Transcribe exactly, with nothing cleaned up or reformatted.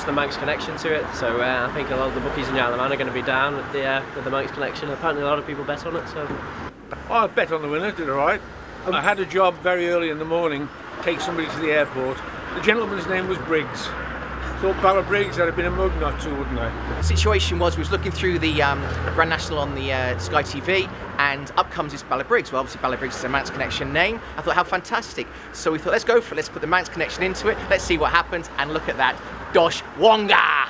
just the Manx connection to it. So uh, I think a lot of the bookies in Isle of Man are going to be down with the, uh, with the Manx connection. Apparently a lot of people bet on it. So I bet on the winner, did all right. Um, I had a job very early in the morning, take somebody to the airport. The gentleman's name was Briggs. Thought Bala Briggs had been a mug not to, wouldn't I? The situation was, we was looking through the um, Grand National on the uh, Sky T V, and up comes this Bala Briggs. Well, obviously Bala Briggs is a Manx Connection name. I thought, how fantastic. So we thought, let's go for it. Let's put the Manx Connection into it. Let's see what happens, and look at that. Dosh Wonga!